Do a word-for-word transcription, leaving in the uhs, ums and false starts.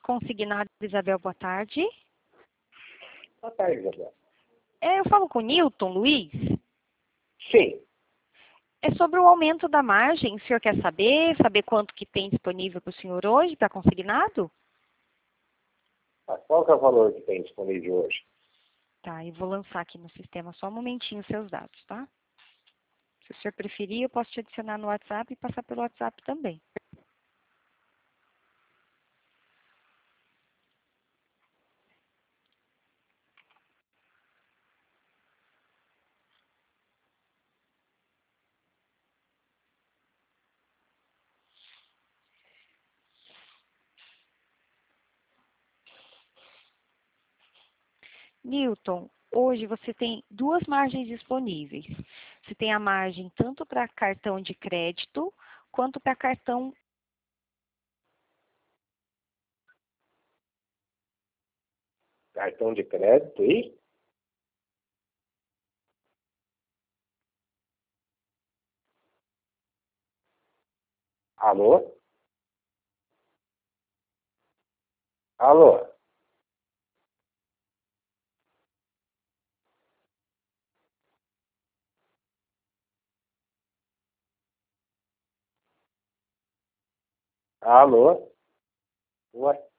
Consignado Isabel, boa tarde. Boa tarde, Isabel. É, eu falo com o Newton Luiz. Sim. É sobre o aumento da margem. O senhor quer saber? Saber quanto que tem disponível para o senhor hoje, para consignado? Mas qual que é o valor que tem disponível hoje? Tá, eu vou lançar aqui no sistema só um momentinho os seus dados, tá? Se o senhor preferir, eu posso te adicionar no WhatsApp e passar pelo WhatsApp também. Newton, hoje você tem duas margens disponíveis. Você tem a margem tanto para cartão de crédito quanto para cartão. Cartão de crédito e? Alô? Alô? Alô? Ué?